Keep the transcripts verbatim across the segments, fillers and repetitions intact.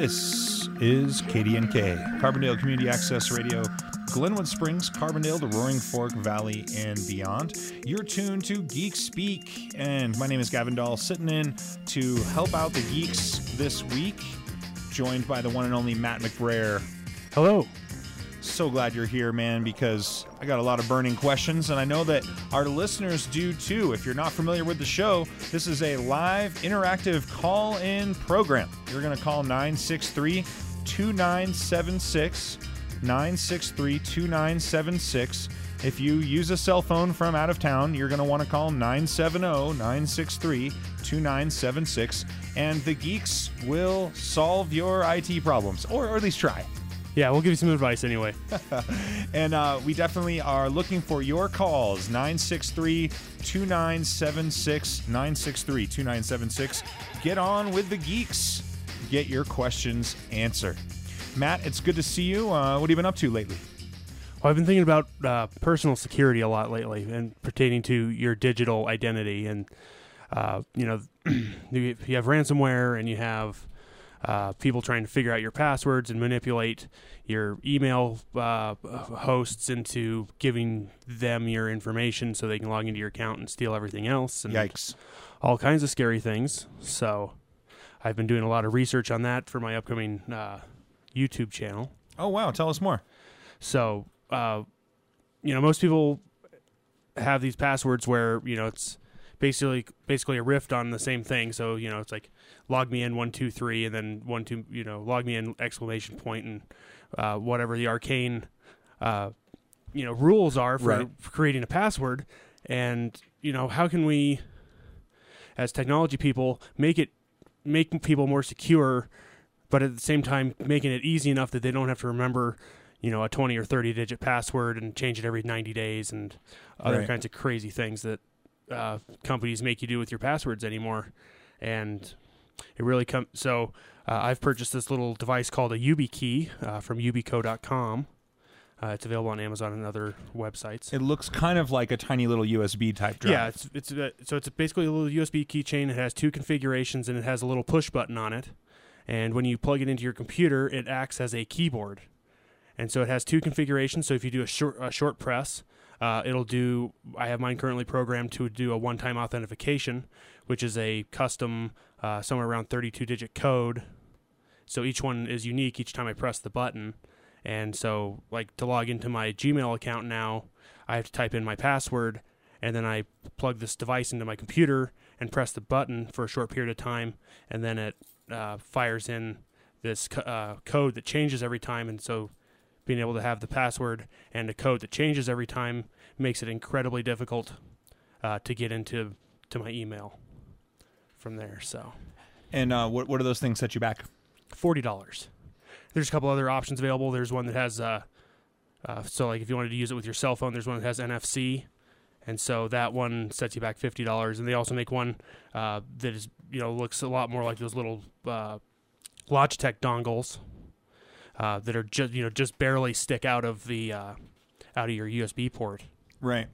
This is K D N K, Carbondale Community Access Radio, Glenwood Springs, Carbondale, the Roaring Fork Valley, and beyond. You're tuned to Geek Speak, and my name is Gavin Dahl, sitting in to help out the geeks this week, joined by the one and only Matt McBrayer. Hello. So glad you're here, man, because I got a lot of burning questions, and I know that our listeners do too. If you're not familiar with the show, this is a live, interactive call-in program. You're going to call nine six three, two nine seven six, nine six three, two nine seven six. If you use a cell phone from out of town, you're going to want to call nine seven zero, nine six three, two nine seven six, and the geeks will solve your I T problems, or, or at least try. Yeah, we'll give you some advice anyway. And uh, we definitely are looking for your calls. nine six three, two nine seven six, nine six three, two nine seven six. Get on with the geeks. Get your questions answered. Matt, it's good to see you. Uh, what have you been up to lately? Well, I've been thinking about uh, personal security a lot lately, and pertaining to your digital identity. And, uh, you know, you have ransomware, and you have Uh, people trying to figure out your passwords and manipulate your email uh, hosts into giving them your information so they can log into your account and steal everything else. And Yikes. all kinds of scary things. So I've been doing a lot of research on that for my upcoming uh, YouTube channel. Oh, wow. Tell us more. So, uh, you know, most people have these passwords where, you know, it's basically basically a riff on the same thing. So, you know, it's like log me in one, two, three, and then one, two, you know, log me in exclamation point, and uh, whatever the arcane, uh, you know, rules are for, right. for creating a password. And, you know, how can we, as technology people, make it, make people more secure, but at the same time making it easy enough that they don't have to remember, you know, a twenty or thirty digit password and change it every ninety days and other right. kinds of crazy things that uh, companies make you do with your passwords anymore. And it really comes, so uh, I've purchased this little device called a YubiKey uh, from yubico dot com. Uh, it's available on Amazon and other websites. It looks kind of like a tiny little U S B type drive. Yeah, it's it's uh, so it's basically a little U S B keychain. It has two configurations, and it has a little push button on it. And when you plug it into your computer, it acts as a keyboard. And so it has two configurations. So if you do a short a short press, uh, it'll do. I have mine currently programmed to do a one-time authentication, which is a custom uh, somewhere around thirty-two digit code. So each one is unique each time I press the button. And so, like, to log into my Gmail account now, I have to type in my password, and then I plug this device into my computer and press the button for a short period of time, and then it uh, fires in this co- uh, code that changes every time. And so being able to have the password and a code that changes every time makes it incredibly difficult uh, to get into to my email from there. So, And uh, what what are those things set you back? forty dollars. There's a couple other options available. There's one that has, uh, uh, so like if you wanted to use it with your cell phone, there's one that has N F C, and so that one sets you back fifty dollars. And they also make one uh, that is, you know, looks a lot more like those little uh, Logitech dongles uh, that are just, you know, just barely stick out of the uh, out of your U S B port. Right.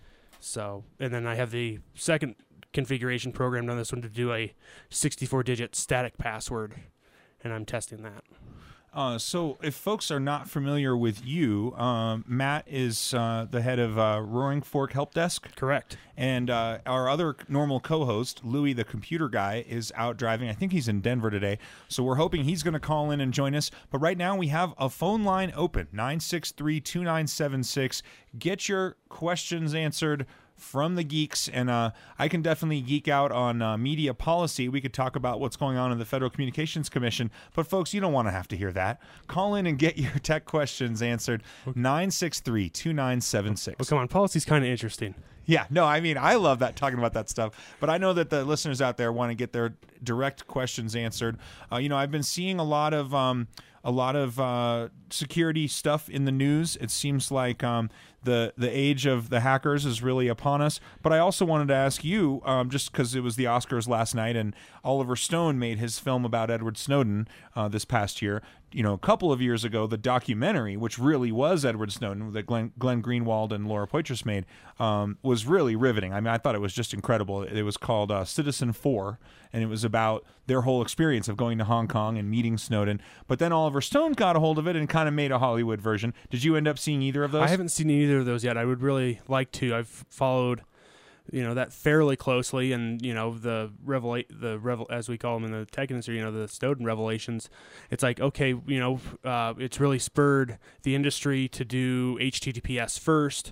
So, and then I have the second configuration programmed on this one to do a sixty-four digit static password, and I'm testing that. Uh, so if folks are not familiar with you, um, Matt is uh, the head of uh, Roaring Fork Help Desk. Correct. And uh, our other normal co-host, Louis the computer guy, is out driving. I think he's in Denver today. So we're hoping he's going to call in and join us. But right now we have a phone line open, nine six three, two nine seven six. Get your questions answered from the geeks, and uh, I can definitely geek out on uh, media policy. We could talk about what's going on in the Federal Communications Commission, but folks, you don't want to have to hear that. Call in and get your tech questions answered. nine six three, two nine seven six. Well, come on, policy's kind of interesting. Yeah, no, I mean, I love that, talking about that stuff, but I know that the listeners out there want to get their direct questions answered. Uh, you know, I've been seeing a lot of um, a lot of uh, security stuff in the news. It seems like um, the the age of the hackers is really upon us. But I also wanted to ask you, um, just because it was the Oscars last night and Oliver Stone made his film about Edward Snowden uh, this past year, you know, a couple of years ago, the documentary, which really was Edward Snowden, that Glenn, Glenn Greenwald and Laura Poitras made, um, was really riveting. I mean, I thought it was just incredible. It was called uh, Citizen Four, and it was about their whole experience of going to Hong Kong and meeting Snowden. But then Oliver Stone got a hold of it and kind of made a Hollywood version. Did you end up seeing either of those? I haven't seen either of those yet. I would really like to. I've followed, you know, that fairly closely, and you know the revel the revel as we call them in the tech industry, you know, the Snowden revelations. It's like, okay, you know, uh, it's really spurred the industry to do H T T P S first.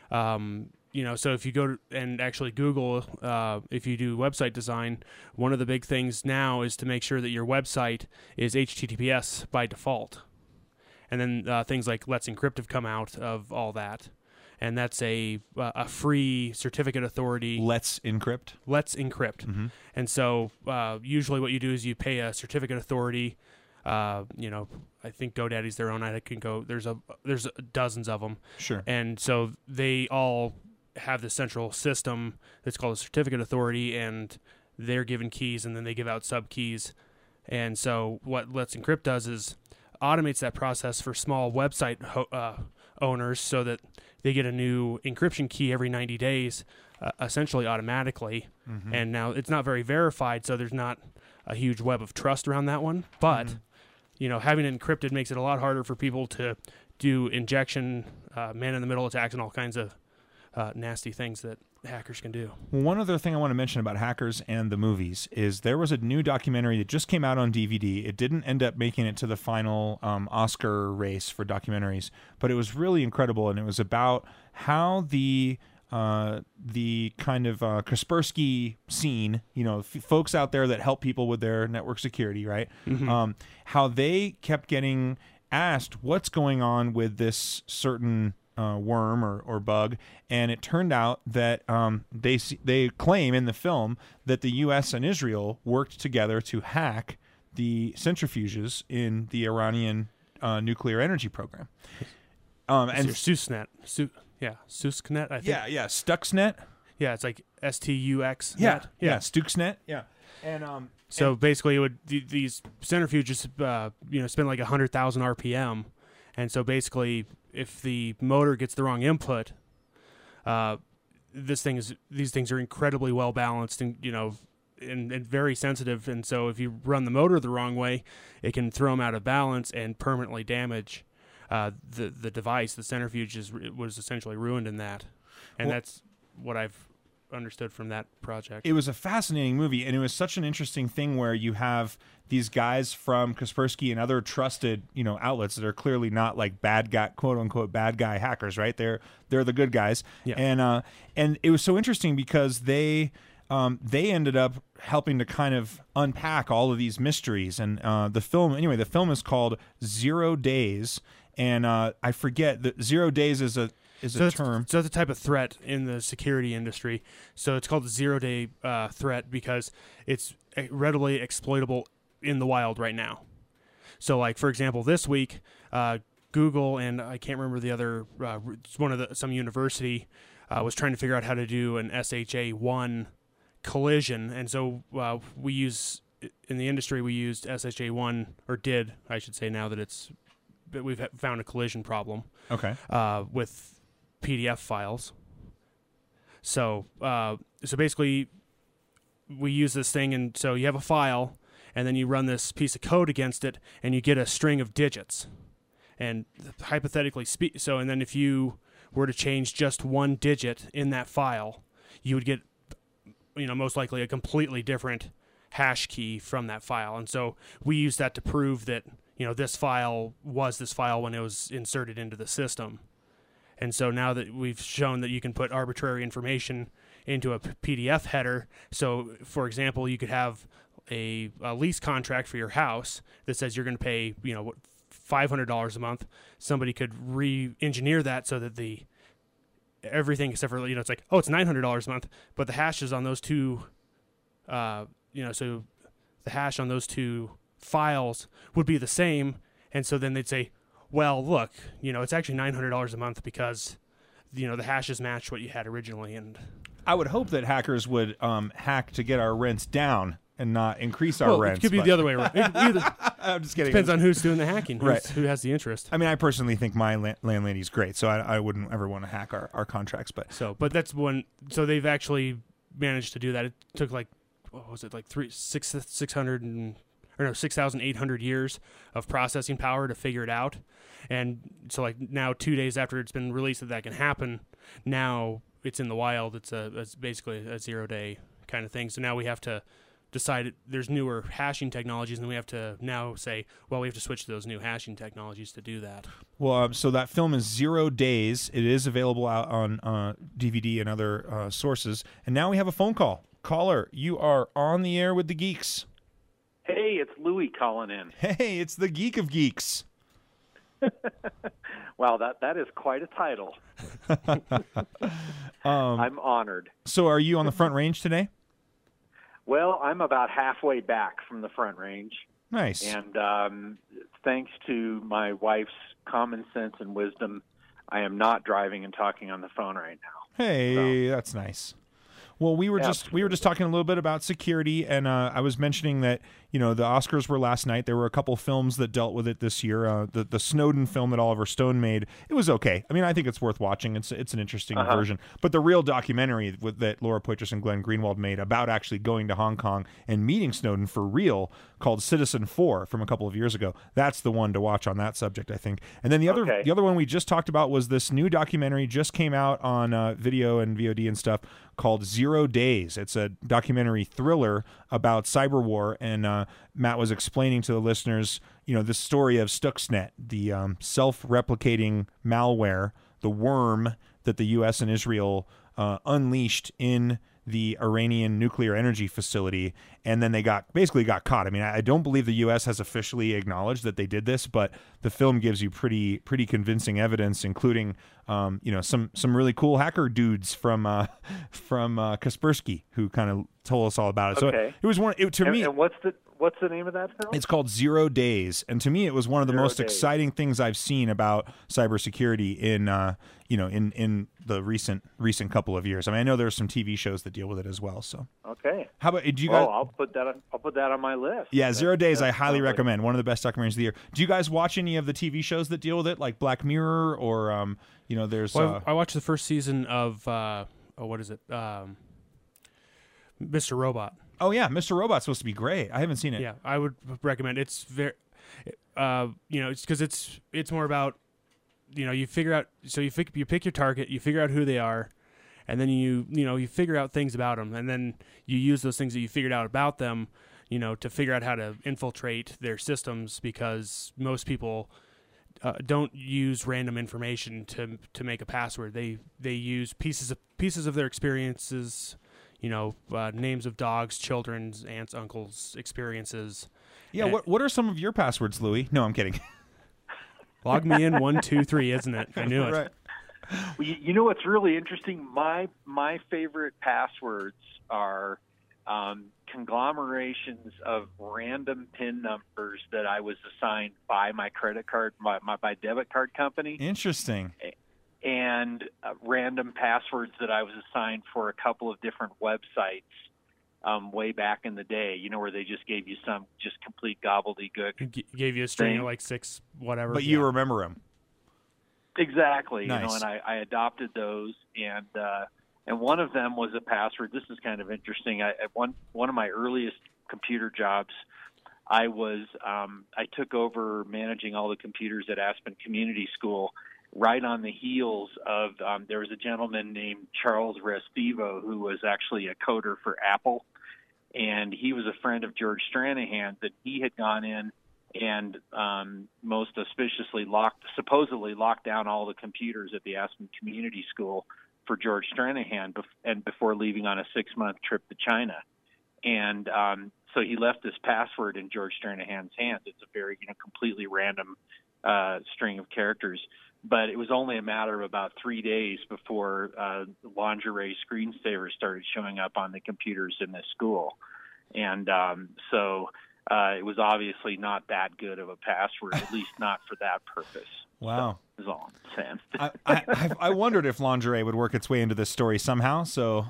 Um, you know, so if you go to, and actually Google, uh, if you do website design, one of the big things now is to make sure that your website is H T T P S by default, and then uh, things like Let's Encrypt have come out of all that. And that's a uh, a free certificate authority. Let's Encrypt. Let's Encrypt. Mm-hmm. And so uh, usually what you do is you pay a certificate authority. Uh, you know, I think GoDaddy's their own. I can go. There's a there's dozens of them. Sure. And so they all have this central system that's called a certificate authority, and they're given keys, and then they give out sub keys. And so what Let's Encrypt does is automates that process for small website ho- uh, owners, so that they get a new encryption key every ninety days, uh, essentially automatically. Mm-hmm. And now it's not very verified, so there's not a huge web of trust around that one. But, mm-hmm. you know, having it encrypted makes it a lot harder for people to do injection, uh, man-in-the-middle attacks, and all kinds of uh, nasty things that hackers can do. One other thing I want to mention about hackers and the movies is there was a new documentary that just came out on D V D. It didn't end up making it to the final um, Oscar race for documentaries, but it was really incredible, and it was about how the uh, the kind of uh, Kaspersky scene, you know, f- folks out there that help people with their network security, right? Mm-hmm. Um, how they kept getting asked what's going on with this certain Uh, worm or, or bug, and it turned out that um, they they claim in the film that the U S and Israel worked together to hack the centrifuges in the Iranian uh, nuclear energy program. Um, and your SUSNet, Su- yeah, SUSNet, I think. Yeah, yeah, Stuxnet. Yeah, it's like S T U X. Yeah, yeah, yeah, Stuxnet. Yeah, and um, so and- basically, it would th- these centrifuges, uh, you know, spend like a hundred thousand R P M, and so basically, if the motor gets the wrong input, uh, this thing is these things are incredibly well balanced and you know, and, and very sensitive. And so if you run the motor the wrong way, it can throw them out of balance and permanently damage uh, the the device. The centrifuge is was essentially ruined in that, and well, that's what I've understood from that project. It was a fascinating movie, and it was such an interesting thing where you have these guys from Kaspersky and other trusted, you know, outlets that are clearly not like bad guy, quote unquote, bad guy hackers, right? They're they're the good guys, yeah. and uh, and it was so interesting because they um, they ended up helping to kind of unpack all of these mysteries. And uh, the film, anyway, the film is called Zero Days, and uh, I forget that Zero Days is a is so a term. So it's a type of threat in the security industry. So it's called the zero-day uh, threat because it's readily exploitable in the wild right now. So, like for example, this week, uh, Google and I can't remember the other, uh, one of the some university uh, was trying to figure out how to do an S H A one collision, and so uh, we use in the industry we used S H A one or did I should say now that it's we've found a collision problem. Okay. Uh, with P D F files. So, uh, so basically, we use this thing, and so you have a file, and then you run this piece of code against it, and you get a string of digits. And hypothetically, spe- so and then if you were to change just one digit in that file, you would get, you know, most likely a completely different hash key from that file. And so we use that to prove that, you know, this file was this file when it was inserted into the system. And so now that we've shown that you can put arbitrary information into a P D F header, so for example, you could have a, a lease contract for your house that says you're going to pay, you know, five hundred dollars a month. Somebody could re-engineer that so that the everything except for, you know, it's like, oh, it's nine hundred dollars a month, but the hashes on those two, uh, you know, so the hash on those two files would be the same, and so then they'd say, well, look, you know, it's actually nine hundred dollars a month because, you know, the hashes match what you had originally. And I would hope that hackers would um, hack to get our rents down and not increase our well, rents. It could be but... the other way around. Either, I'm just kidding. Depends on who's doing the hacking, who's, Right. who has the interest. I mean, I personally think my la- landlady's great, so I, I wouldn't ever want to hack our, our contracts. But So, but that's one. So they've actually managed to do that. It took like, what was it, like three, six, six hundred and or no, six thousand eight hundred years of processing power to figure it out. And so, like now, two days after it's been released that that can happen, now it's in the wild. It's a it's basically a zero day kind of thing. So now we have to decide it- there's newer hashing technologies, and we have to now say, well, we have to switch to those new hashing technologies to do that. well, um, so that film is Zero Days. It is available out on uh, D V D and other uh, sources. And now we have a phone call. Caller, you are on the air with the Geeks. Hey, it's Louie calling in. Hey, it's the Geek of Geeks. Wow, that that is quite a title. Um, I'm honored. so, are you on the Front Range today? Well, I'm about halfway back from the Front Range, Nice. and um, thanks to my wife's common sense and wisdom, I am not driving and talking on the phone right now. Hey, that's nice. Well, we were just we were just talking a little bit about security, and uh, I was mentioning that you know the Oscars were last night. There were a couple films that dealt with it this year. Uh, the the Snowden film that Oliver Stone made, it was okay. I mean, I think it's worth watching. It's it's an interesting Uh-huh. version. But the real documentary with, that Laura Poitras and Glenn Greenwald made about actually going to Hong Kong and meeting Snowden for real, called Citizen Four from a couple of years ago. That's the one to watch on that subject, I think. And then the other Okay. the other one we just talked about was this new documentary just came out on uh, video and V O D and stuff called Zero Days. It's a documentary thriller about cyber war, and uh, Matt was explaining to the listeners, you know, the story of Stuxnet, the um, self-replicating malware, the worm that the U S and Israel uh, unleashed in the Iranian nuclear energy facility, and then they got basically got caught. I mean, I I don't believe the U S has officially acknowledged that they did this, but the film gives you pretty pretty convincing evidence, including um, you know some some really cool hacker dudes from uh, from uh, Kaspersky who kind of told us all about it. So Okay. it, it was one it, to And, me. and what's the what's the name of that film? It's called Zero Days, and to me, it was one of the Zero most Days. exciting things I've seen about cybersecurity in, uh, you know, in, in the recent recent couple of years. I mean, I know there's some T V shows that deal with it as well. So, Okay. how about do you guys? Oh, I'll put that on. I'll put that on my list. yeah, That- Zero Days, that I highly sounds like- recommend. One of the best documentaries of the year. Do you guys watch any of the T V shows that deal with it, like Black Mirror, or um, you know, there's Well, uh, I watched the first season of uh, oh, what is it, um, Mister Robot. oh yeah, Mister Robot's supposed to be great. I haven't seen it. Yeah, I would recommend. It's very, uh, you know, it's because it's it's more about, you know, you figure out. So you pick you pick your target, you figure out who they are, and then you you know you figure out things about them, and then you use those things that you figured out about them, you know, to figure out how to infiltrate their systems, because most people uh, don't use random information to to make a password. They they use pieces of pieces of their experiences. You know, uh, names of dogs, children's, aunts, uncles, experiences. Yeah. And- What What are some of your passwords, Louis? No, I'm kidding. Log me in one, two, three, isn't it? I knew it. Right. Well, you, you know what's really interesting? My my favorite passwords are um, conglomerations of random PIN numbers that I was assigned by my credit card, my, my, my debit card company, Interesting. and uh, random passwords that I was assigned for a couple of different websites um, way back in the day. You know, where they just gave you some just complete gobbledygook. G- gave you a string Thing. of like six, whatever. But you yeah. remember him. Exactly. You Nice. know, and I, I adopted those, and uh, and one of them was a password. This is kind of interesting. I, at one one of my earliest computer jobs, I was um, I took over managing all the computers at Aspen Community School, right on the heels of um, there was a gentleman named Charles Restivo who was actually a coder for Apple, and he was a friend of George Stranahan. That he had gone in and um, most auspiciously locked, supposedly locked down all the computers at the Aspen Community School for George Stranahan, bef- and before leaving on a six-month trip to China. And um, so he left this password in George Stranahan's hands. It's a very, you know, completely random uh, string of characters. But it was only a matter of about three days before uh, lingerie screensavers started showing up on the computers in this school. And um, so uh, it was obviously not that good of a password, at least not for that purpose. Wow. So, is all I'm saying. I, I, I've- I wondered if lingerie would work its way into this story somehow. So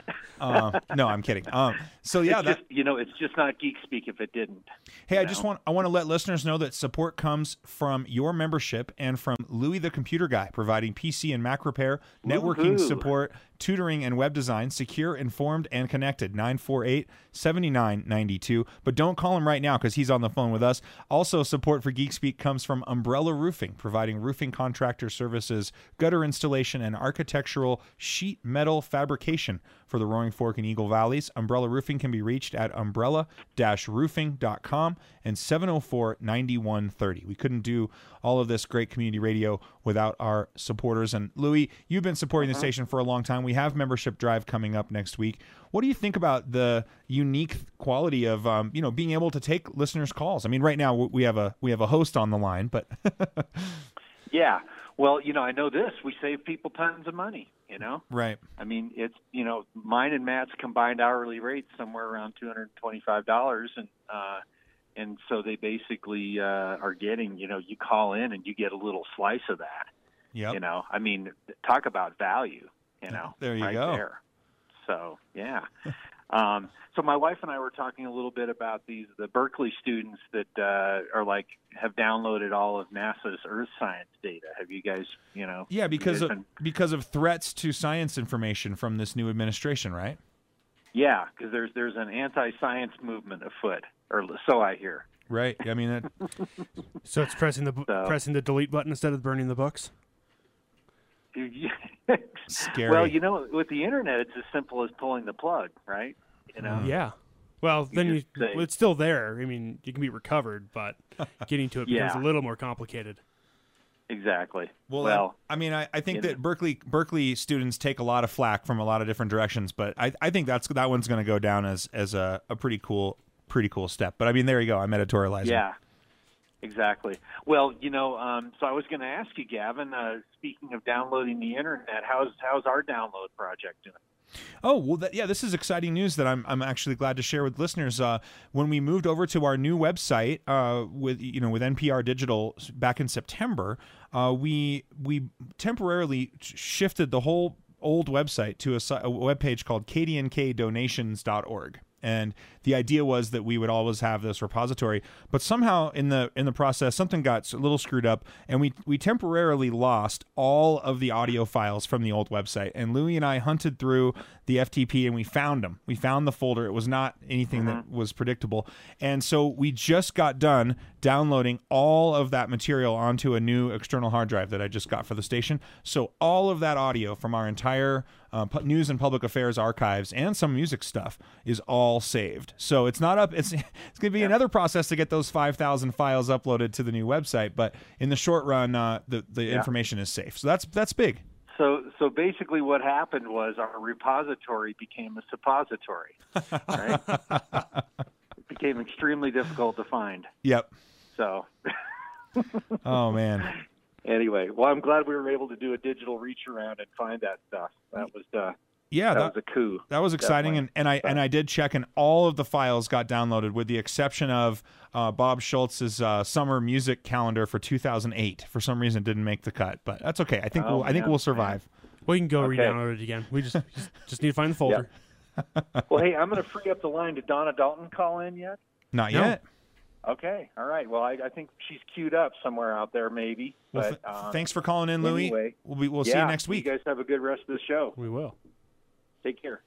uh, no, I'm kidding. Um, so yeah, it's that, just, you know, it's just not geek speak if it didn't. hey, I know? just want I want to let listeners know that support comes from your membership and from Louis the Computer Guy, providing P C and Mac repair, networking Woohoo. support, tutoring and web design, secure, informed, and connected. nine four eight, seven nine nine two. But don't call him right now because he's on the phone with us. Also, support for Geek Speak comes from Umbrella Roofing, providing roofing contractor services, gutter installation, and architectural sheet metal fabrication for the Roaring Fork and Eagle Valleys. Umbrella Roofing can be reached at umbrella dash roofing dot com and seven oh four, nine one three oh. We couldn't do all of this great community radio without our supporters. And Louis, you've been supporting uh-huh. the station for a long time. We have membership drive coming up next week. What do you think about the unique quality of um, you know, being able to take listeners' calls? I mean, right now we have a we have a host on the line, but yeah. Well, you know, I know this. We save people tons of money, you know? right. I mean, it's, you know, mine and Matt's combined hourly rate somewhere around two hundred twenty-five dollars. And, uh, and so they basically uh, are getting, you know, you call in and you get a little slice of that. Yep. You know, I mean, talk about value, you know, There you right go. there. So, yeah. um, so my wife and I were talking a little bit about these, the Berkeley students that uh, are like, have downloaded all of NASA's Earth science data. Have you guys, you know? Yeah, because of been, because of threats to science information from this new administration, right? Yeah, because there's there's an anti-science movement afoot, or so I hear. Right. I mean, it, So it's pressing the So- pressing the delete button instead of burning the books. scary. Well, you know, with the internet, it's as simple as pulling the plug, right? You know. Yeah. Well, then you, just say- well, it's still there. I mean, it can be recovered, but getting to it becomes Yeah. a little more complicated. Exactly. Well, well I, I mean, I, I think you that know. Berkeley Berkeley students take a lot of flack from a lot of different directions, but I, I think that's that one's going to go down as as a, a pretty cool pretty cool step. But I mean, there you go. I'm editorializing. yeah. Exactly. Well, you know, um, so I was going to ask you, Gavin. Uh, speaking of downloading the internet, how's how's our download project doing? Oh, well, that, yeah, this is exciting news that I'm I'm actually glad to share with listeners. Uh, when we moved over to our new website uh, with you know with N P R Digital back in September, uh, we we temporarily shifted the whole old website to a, si- a webpage called k d n k donations dot org. And the idea was that we would always have this repository, but somehow in the in the process, something got a little screwed up, and we we temporarily lost all of the audio files from the old website. And Louis and I hunted through the F T P, and we found them. We found the folder. It was not anything Mm-hmm. that was predictable, and so we just got done downloading all of that material onto a new external hard drive that I just got for the station. So all of that audio from our entire uh, pu- news and public affairs archives and some music stuff is all saved. So it's not up. It's it's going to be another process to get those five thousand files uploaded to the new website. But in the short run, uh, the the Yeah. information is safe. So that's that's big. So, so basically, what happened was our repository became a suppository. Right? It became extremely difficult to find. Yep. So, Oh man. anyway, well, I'm glad we were able to do a digital reach around and find that stuff. That was uh, Yeah. that, That, was a coup. That was exciting, and, and I and I did check, and all of the files got downloaded, with the exception of uh, Bob Schultz's uh, summer music calendar for two thousand eight. For some reason, it didn't make the cut, but that's okay. I think Oh, we'll I think man, we'll survive. We can go Okay. re-download it again. We just just, just need to find the folder. Well, hey, I'm going to free up the line. Did Donna Dalton call in yet? Not No. yet. Okay, all right. Well, I, I think she's queued up somewhere out there, maybe. Well, but th- uh, thanks for calling in, Louis. anyway, we'll be, we'll yeah, see you next week. You guys have a good rest of the show. We will. Take care.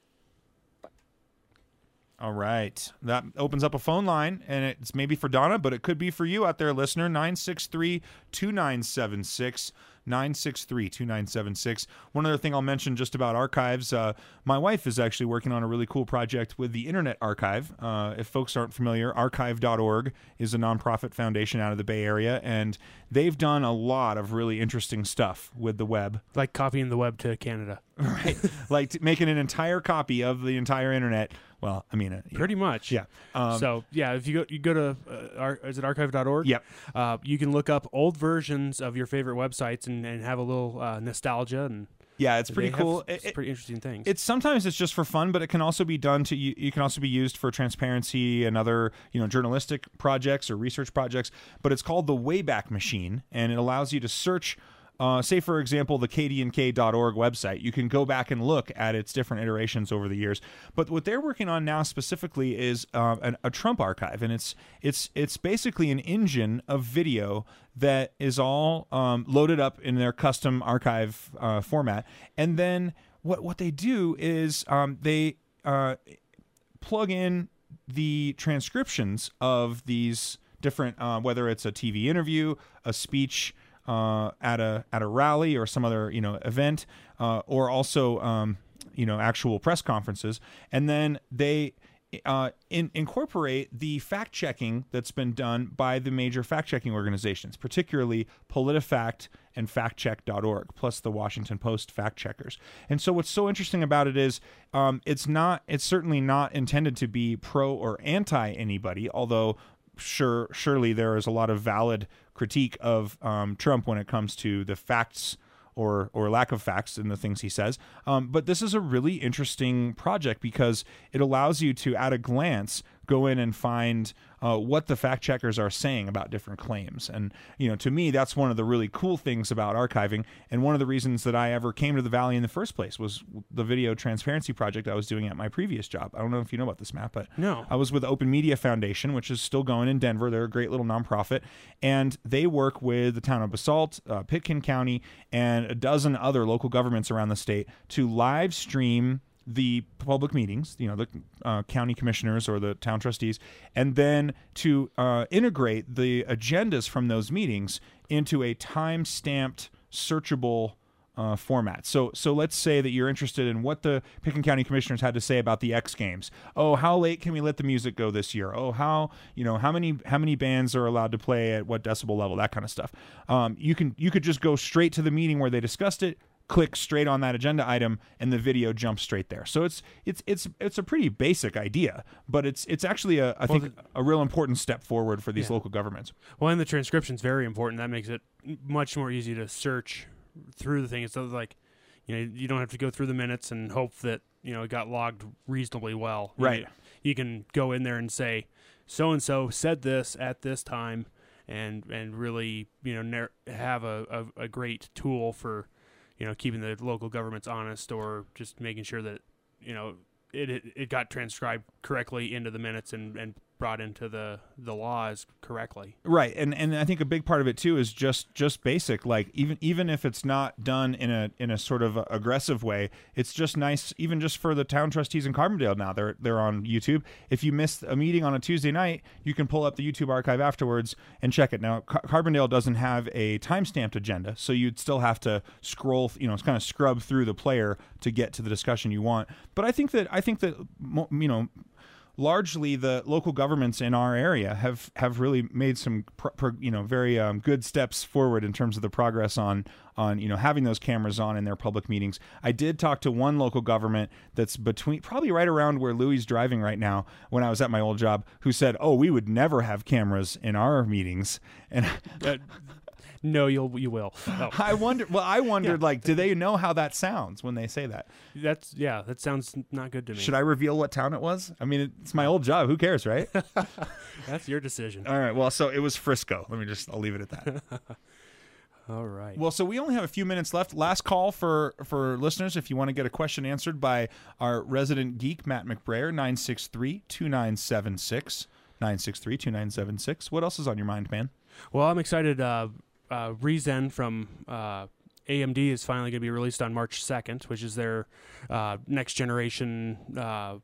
All right. That opens up a phone line, and it's maybe for Donna, but it could be for you out there, listener. nine six three, two nine seven six. nine six three, two nine seven six. One other thing I'll mention just about archives, uh, my wife is actually working on a really cool project with the Internet Archive. Uh, if folks aren't familiar, archive dot org is a nonprofit foundation out of the Bay Area, and they've done a lot of really interesting stuff with the web. Like copying the web to Canada. Right. Like t- making an entire copy of the entire Internet. Well, I mean, uh, yeah. Pretty much. Yeah. Um, so yeah, if you go you go to uh, ar- is it archive dot org? Yep. Uh, you can look up old versions of your favorite websites and, and have a little uh, nostalgia, and yeah, it's pretty they cool. have It- it- pretty interesting things. It's sometimes it's just for fun, but it can also be done to you. You can also be used for transparency and other, you know, journalistic projects or research projects. But it's called the Wayback Machine, and it allows you to search uh, say, for example, the K D N K dot org website. You can go back and look at its different iterations over the years. But what they're working on now specifically is uh, an, a Trump archive, and it's it's it's basically an engine of video that is all um, loaded up in their custom archive uh, format. And then what what they do is um, they uh, plug in the transcriptions of these different, uh, whether it's a T V interview, a speech uh, at a at a rally or some other you know event, uh, or also um, you know actual press conferences, and then they uh, in, incorporate the fact checking that's been done by the major fact checking organizations, particularly PolitiFact and fact check dot org, plus the Washington Post fact checkers. And so what's so interesting about it is um, it's not it's certainly not intended to be pro or anti anybody, although sure surely there is a lot of valid critique of um, Trump when it comes to the facts or or lack of facts in the things he says. Um, but this is a really interesting project because it allows you to, at a glance, go in and find uh, what the fact checkers are saying about different claims. And, you know, to me, that's one of the really cool things about archiving. And one of the reasons that I ever came to the Valley in the first place was the video transparency project I was doing at my previous job. I don't know if you know about this, Matt, but no. I was with the Open Media Foundation, which is still going in Denver. They're a great little nonprofit. And they work with the town of Basalt, uh, Pitkin County, and a dozen other local governments around the state to live stream the public meetings, you know, the uh, county commissioners or the town trustees, and then to uh, integrate the agendas from those meetings into a time-stamped, searchable uh, format. So, so let's say that you're interested in what the Pitkin County commissioners had to say about the X Games. Oh, how late can we let the music go this year? Oh, how you know how many how many bands are allowed to play at what decibel level? That kind of stuff. Um, you can you could just go straight to the meeting where they discussed it, click straight on that agenda item, and the video jumps straight there. So it's it's it's it's a pretty basic idea, but it's it's actually a I well, think the, a real important step forward for these yeah. local governments. Well, and the transcription's very important. That makes it much more easy to search through the thing. It's like, you know, you don't have to go through the minutes and hope that, you know, it got logged reasonably well. Right. You, you can go in there and say, so and so said this at this time, and and really, you know, ner- have a, a a great tool for, you know, keeping the local governments honest, or just making sure that, you know, it it, it got transcribed correctly into the minutes and, and brought into the, the laws correctly. Right. And and I think a big part of it too is just just basic, like even even if it's not done in a in a sort of aggressive way, it's just nice even just for the town trustees in Carbondale now. They're they're on YouTube. If you missed a meeting on a Tuesday night, you can pull up the YouTube archive afterwards and check it. Now, Car- Carbondale doesn't have a time-stamped agenda, so you'd still have to scroll, you know, kind of scrub through the player to get to the discussion you want. But I think that I think that you know, largely the local governments in our area have, have really made some pro, pro, you know very um, good steps forward in terms of the progress on on you know having those cameras on in their public meetings. I did talk to one local government that's between probably right around where Louie's driving right now when I was at my old job, who said, "Oh, we would never have cameras in our meetings." And uh, no, you'll you will. Oh. I wonder. Well, I wondered, Yeah. like, do they know how that sounds when they say that? That's yeah. That sounds not good to me. Should I reveal what town it was? I mean, it's my old job. Who cares, right? That's your decision. All right. Well, so it was Frisco. Let me just. I'll leave it at that. All right. Well, so we only have a few minutes left. Last call for for listeners. If you want to get a question answered by our resident geek, Matt McBrayer, nine six three, two nine seven six. nine six three, two nine seven six. What else is on your mind, man? Well, I'm excited. Uh, uh, Rezen from uh, A M D is finally going to be released on March second, which is their uh, next generation uh,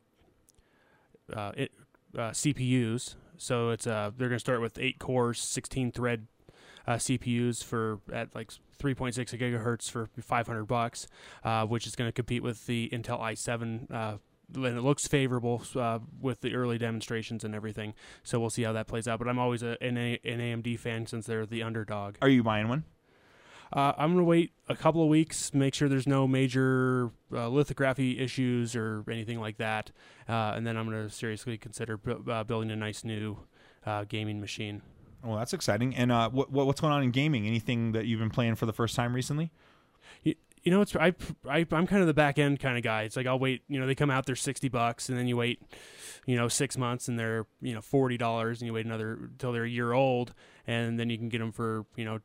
uh, it, uh, C P Us. So it's uh, they're going to start with eight cores, sixteen thread uh, C P Us for at like three point six gigahertz for five hundred bucks, uh, which is going to compete with the Intel i seven. Uh, and it looks favorable uh, with the early demonstrations and everything. So we'll see how that plays out. But I'm always a, an, a, an A M D fan since they're the underdog. Are you buying one? Uh, I'm going to wait a couple of weeks, make sure there's no major uh, lithography issues or anything like that. Uh, and then I'm going to seriously consider bu- uh, building a nice new uh, gaming machine. Well, that's exciting. And uh, what, what's going on in gaming? Anything that you've been playing for the first time recently? You, you know, it's I, I I'm kind of the back end kind of guy. It's like I'll wait. You know, they come out, they're sixty bucks, and then you wait, you know, six months, and they're you know forty dollars, and you wait another until they're a year old, and then you can get them for you know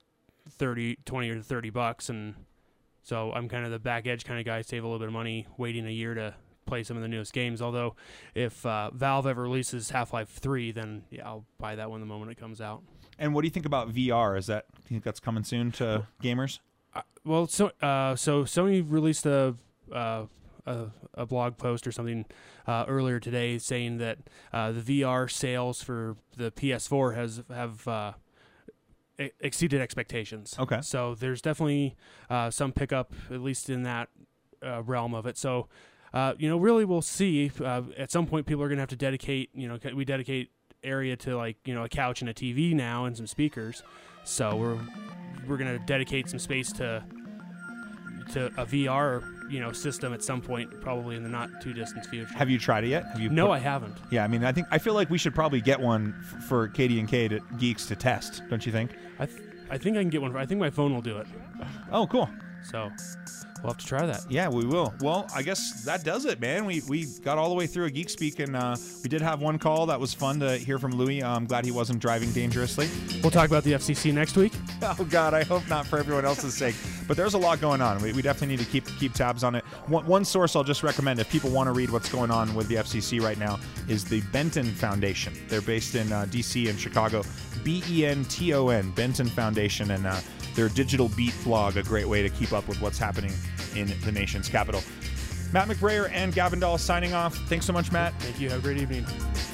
thirty, twenty or thirty bucks, and so I'm kind of the back edge kind of guy, save a little bit of money, waiting a year to play some of the newest games. Although if uh, Valve ever releases Half-Life three, then yeah, I'll buy that one the moment it comes out. And what do you think about V R? Is that, do you think that's coming soon to gamers? Uh, well, so uh, so Sony released a, uh, a a blog post or something uh, earlier today saying that uh, the V R sales for the P S four has have uh, e- exceeded expectations. Okay. So there's definitely uh, some pickup, at least in that uh, realm of it. So uh, you know, really, we'll see. Uh, at some point, people are going to have to dedicate. You know, we dedicate area to like you know a couch and a T V now and some speakers. So we're we're going to dedicate some space to to a V R you know system at some point, probably in the not too distant future. Have you tried it yet? Have you? No, put, I haven't. Yeah, I mean, I think I feel like we should probably get one f- for Katie and Kate at Geeks to test. Don't you think? I th- I think I can get one. For, I think my phone will do it. Oh, cool. So we'll have to try that. Yeah, we will. Well, I guess that does it, man. We we got all the way through a Geek Speak, and uh, we did have one call. That was fun to hear from Louis. Uh, I'm glad he wasn't driving dangerously. We'll talk about the F C C next week. Oh, God, I hope not for everyone else's sake. But there's a lot going on. We, we definitely need to keep keep tabs on it. One, one source I'll just recommend, if people want to read what's going on with the F C C right now, is the Benton Foundation. They're based in uh, D C and Chicago. B E N T O N, Benton Foundation, and uh, their Digital Beat blog, a great way to keep up with what's happening in the nation's capital. Matt McBrayer and Gavin Dahl signing off. Thanks so much, Matt. Thank you. Have a great evening.